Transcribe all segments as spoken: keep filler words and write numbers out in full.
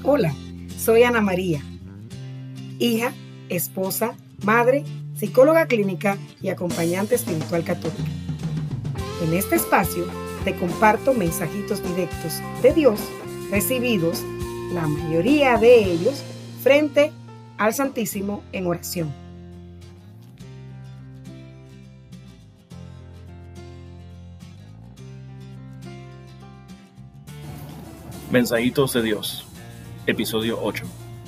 Hola, soy Ana María, hija, esposa, madre, psicóloga clínica y acompañante espiritual católica. En este espacio te comparto mensajitos directos de Dios recibidos, la mayoría de ellos, frente al Santísimo en oración. Mensajitos de Dios, episodio ocho.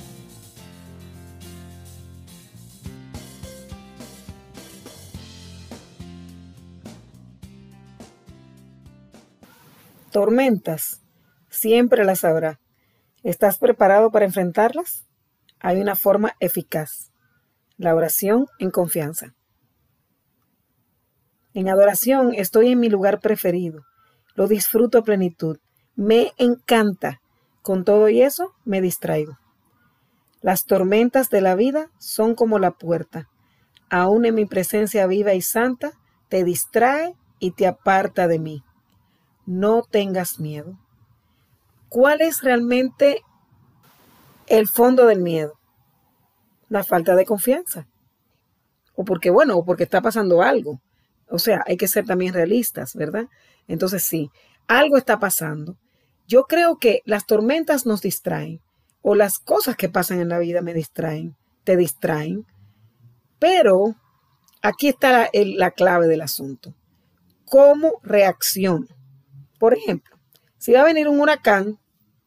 Tormentas, siempre las habrá. ¿Estás preparado para enfrentarlas? Hay una forma eficaz: la oración en confianza. En adoración estoy en mi lugar preferido. Lo disfruto a plenitud. Me encanta. Con todo y eso, me distraigo. Las tormentas de la vida son como la puerta. Aún en mi presencia viva y santa, te distrae y te aparta de mí. No tengas miedo. ¿Cuál es realmente el fondo del miedo? La falta de confianza. O porque, bueno, o porque está pasando algo. O sea, hay que ser también realistas, ¿verdad? Entonces sí, algo está pasando. Yo creo que las tormentas nos distraen, o las cosas que pasan en la vida me distraen, te distraen. Pero aquí está la, el, la clave del asunto. ¿Cómo reacciono? Por ejemplo, si va a venir un huracán,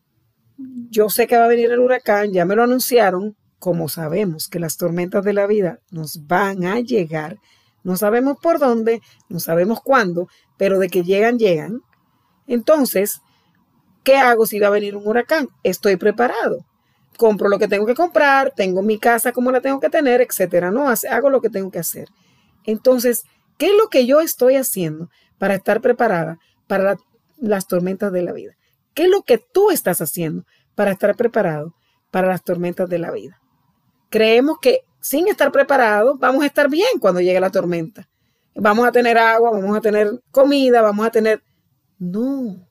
yo sé que va a venir el huracán, ya me lo anunciaron. Como sabemos que las tormentas de la vida nos van a llegar, no sabemos por dónde, no sabemos cuándo, pero de que llegan, llegan. Entonces, ¿qué hago si va a venir un huracán? Estoy preparado. Compro lo que tengo que comprar, tengo mi casa como la tengo que tener, etcétera. No, hago lo que tengo que hacer. Entonces, ¿qué es lo que yo estoy haciendo para estar preparada para la, las tormentas de la vida? ¿Qué es lo que tú estás haciendo para estar preparado para las tormentas de la vida? Creemos que sin estar preparados vamos a estar bien cuando llegue la tormenta. Vamos a tener agua, vamos a tener comida, vamos a tener... No.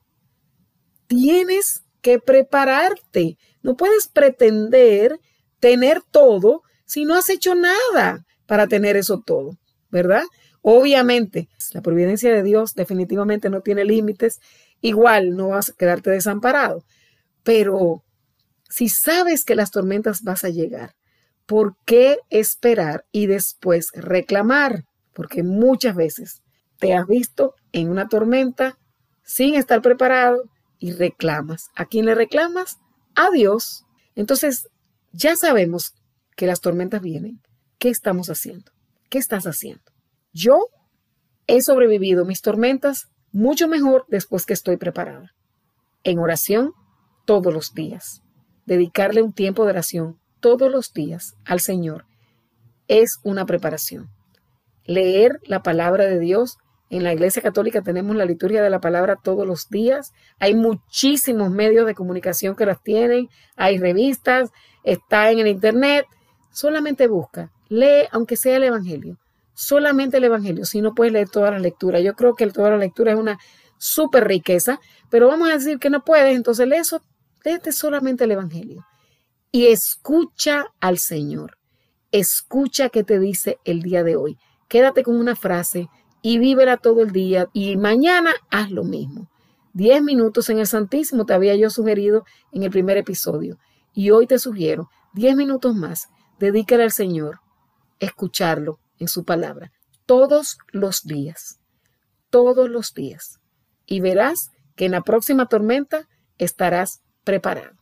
Tienes que prepararte. No puedes pretender tener todo si no has hecho nada para tener eso todo, ¿verdad? Obviamente, la providencia de Dios definitivamente no tiene límites. Igual no vas a quedarte desamparado. Pero si sabes que las tormentas vas a llegar, ¿por qué esperar y después reclamar? Porque muchas veces te has visto en una tormenta sin estar preparado y reclamas. ¿A quién le reclamas? A Dios. Entonces, ya sabemos que las tormentas vienen. ¿Qué estamos haciendo? ¿Qué estás haciendo? Yo he sobrevivido mis tormentas mucho mejor después que estoy preparada. En oración todos los días. Dedicarle un tiempo de oración todos los días al Señor es una preparación. Leer la palabra de Dios. En la Iglesia Católica tenemos la liturgia de la palabra todos los días. Hay muchísimos medios de comunicación que las tienen. Hay revistas, está en el internet. Solamente busca, lee aunque sea el Evangelio. Solamente el Evangelio, si no puedes leer toda la lectura. Yo creo que toda la lectura es una súper riqueza, pero vamos a decir que no puedes, entonces lee eso, léete solamente el Evangelio. Y escucha al Señor. Escucha qué te dice el día de hoy. Quédate con una frase y vívela todo el día, y mañana haz lo mismo. Diez minutos en el Santísimo te había yo sugerido en el primer episodio, y hoy te sugiero diez minutos más. Dedícale al Señor, escucharlo en su palabra, todos los días, todos los días, y verás que en la próxima tormenta estarás preparado.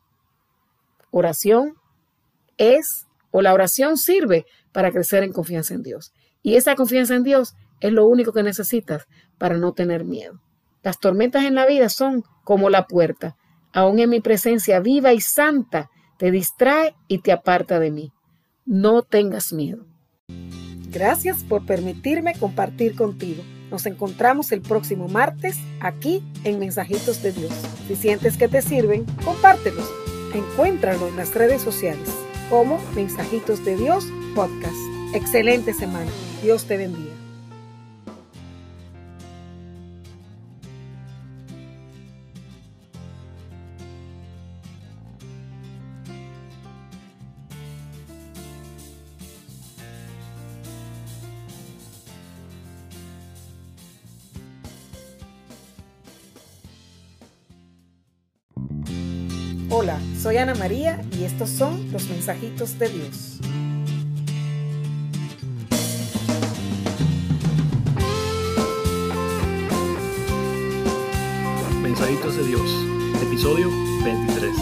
Oración es, o la oración sirve para crecer en confianza en Dios, y esa confianza en Dios es lo único que necesitas para no tener miedo. Las tormentas en la vida son como la puerta. Aún en mi presencia viva y santa, te distrae y te aparta de mí. No tengas miedo. Gracias por permitirme compartir contigo. Nos encontramos el próximo martes aquí en Mensajitos de Dios. Si sientes que te sirven, compártelos. Encuéntralo en las redes sociales como Mensajitos de Dios Podcast. Excelente semana. Dios te bendiga. Hola, soy Ana María y estos son los mensajitos de Dios. Mensajitos de Dios, episodio veintitrés.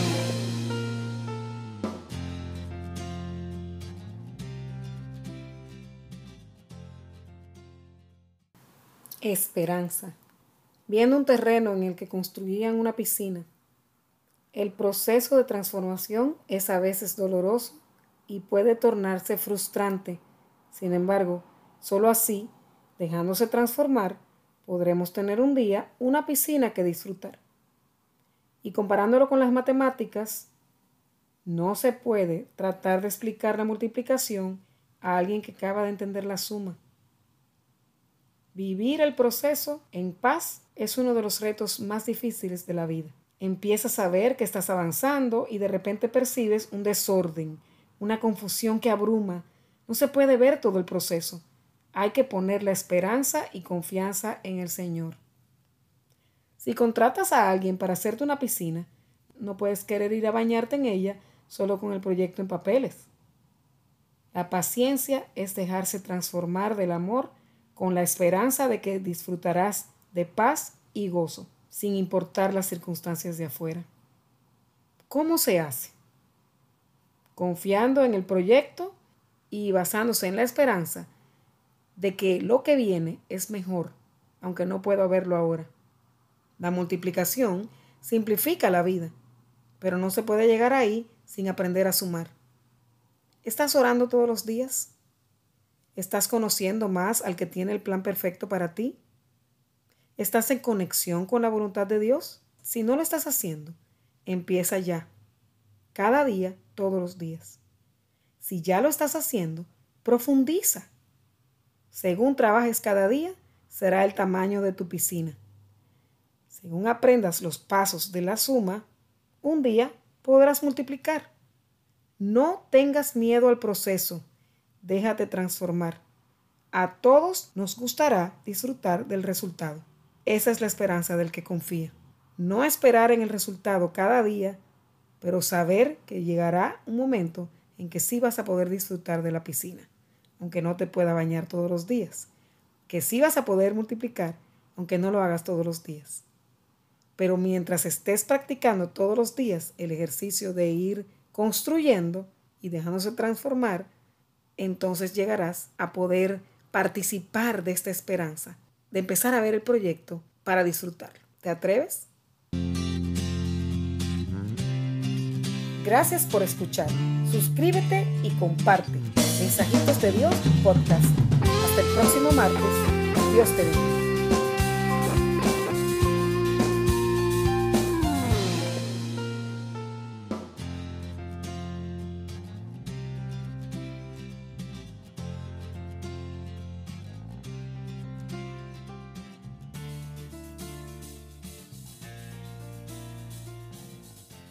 Esperanza. Viendo un terreno en el que construían una piscina. El proceso de transformación es a veces doloroso y puede tornarse frustrante. Sin embargo, solo así, dejándose transformar, podremos tener un día una piscina que disfrutar. Y comparándolo con las matemáticas, no se puede tratar de explicar la multiplicación a alguien que acaba de entender la suma. Vivir el proceso en paz es uno de los retos más difíciles de la vida. Empiezas a ver que estás avanzando y de repente percibes un desorden, una confusión que abruma. No se puede ver todo el proceso. Hay que poner la esperanza y confianza en el Señor. Si contratas a alguien para hacerte una piscina, no puedes querer ir a bañarte en ella solo con el proyecto en papeles. La paciencia es dejarse transformar del amor con la esperanza de que disfrutarás de paz y gozo, sin importar las circunstancias de afuera. ¿Cómo se hace? Confiando en el proyecto y basándose en la esperanza de que lo que viene es mejor, aunque no puedo verlo ahora. La multiplicación simplifica la vida, pero no se puede llegar ahí sin aprender a sumar. ¿Estás orando todos los días? ¿Estás conociendo más al que tiene el plan perfecto para ti? ¿Estás en conexión con la voluntad de Dios? Si no lo estás haciendo, empieza ya. Cada día, todos los días. Si ya lo estás haciendo, profundiza. Según trabajes cada día, será el tamaño de tu piscina. Según aprendas los pasos de la suma, un día podrás multiplicar. No tengas miedo al proceso. Déjate transformar. A todos nos gustará disfrutar del resultado. Esa es la esperanza del que confía. No esperar en el resultado cada día, pero saber que llegará un momento en que sí vas a poder disfrutar de la piscina, aunque no te pueda bañar todos los días. Que sí vas a poder multiplicar, aunque no lo hagas todos los días. Pero mientras estés practicando todos los días el ejercicio de ir construyendo y dejándose transformar, entonces llegarás a poder participar de esta esperanza, de empezar a ver el proyecto para disfrutarlo. ¿Te atreves? Gracias por escuchar. Suscríbete y comparte. Mensajitos de Dios Podcast. Hasta el próximo martes. Dios te bendiga.